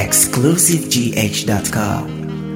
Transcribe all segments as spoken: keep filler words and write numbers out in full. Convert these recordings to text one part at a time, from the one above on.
exclusive g h dot com.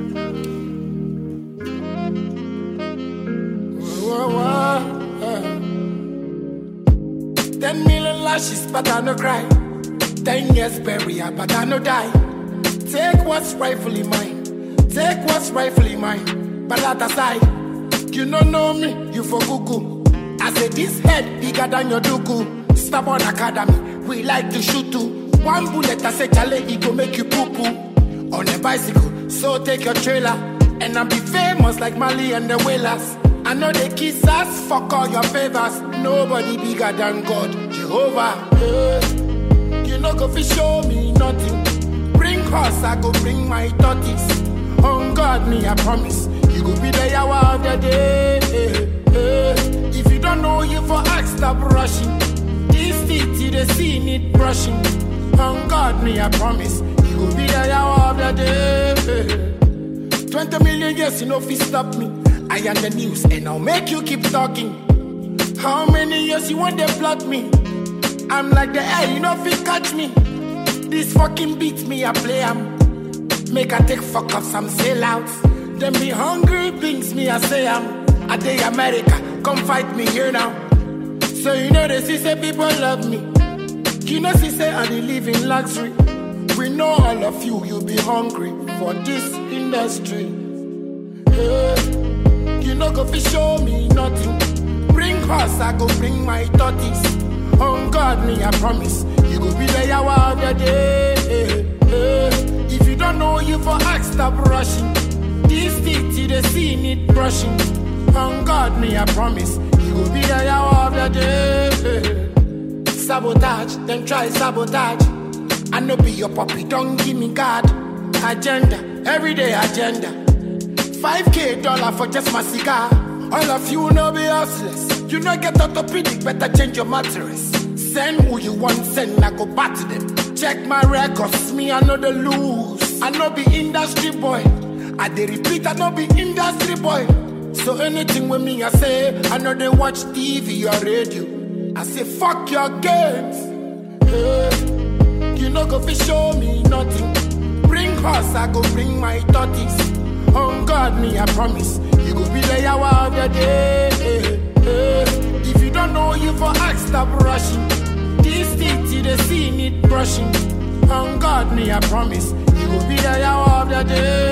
Ten million lashes, but I no cry. Ten years burial, but I no die. Take what's rightfully mine. Take what's rightfully mine. But that aside, you don't know me, you for cuckoo. I say this head bigger than your duku. Stubborn Academy, we like to shoot too. One bullet, I say chale, it go make you poo poo. On a bicycle, so take your trailer. And I'll be famous like Mali and the Whalers. I know they kiss us, fuck all your favors. Nobody bigger than God, Jehovah. Yeah. You know go fi show me nothing. Bring horse, I go bring my tortoise. On God, me I promise. You go be the hour of the day. Yeah. Yeah. If you don't know, you for ask, stop rushing. This city, the scene need brushing. On God, me I promise. You go be the hour of the day. Yeah. Twenty million years, you know fi stop me. I am the news and I'll make you keep talking. How many years you want to plot me? I'm like the air, you know if you catch me. This fucking beats me, I play am. Make I take fuck off some sellouts. Them be hungry brings me, I say am. I day America, come fight me here now. So you know they see say people love me. You know see say I dey live in luxury. We know all of you, you be hungry for this industry. Yeah. You know go fi show me nothing. Bring horse, I go bring my tortoise. On God, me I promise. You go be the hour of the day. If you don't know, you for ask, stop rushing. This city, the scene need brushing. On God, me I promise. You go be the hour of the day. Sabotage, then try sabotage. I know be your puppy, don't give me God. Agenda, everyday agenda. five K dollar for just my cigar. All of you know be hustlers. You know get orthopedic, better change your mattress. Send who you want, send, I go back to them. Check my records, me I know the lose. I know be industry boy. I dey repeat, I know be industry boy. So anything with me I say, I know they watch T V or radio. I say fuck your games. Yeah. You know go fi show me nothing. Bring horse, I go bring my tortoise. On God, me I promise. You go be the hour of the day. If you don't know, you for ask, stop rushing. This city, the scene need brushing. On God, me I promise. You go be the hour of the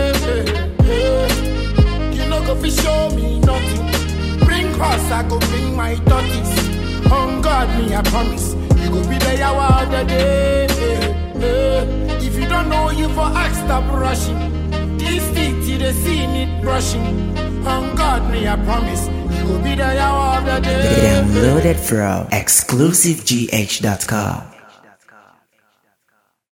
day. You know go fi show me nothing. Bring horse, I go bring my tortoise. On God, me I promise. You go be the hour of the day. If you don't know, you for ask, stop rushing. This city, the scene need brushing. On God, me I promise. You will be the hour of the day. Download it from exclusive g h dot com.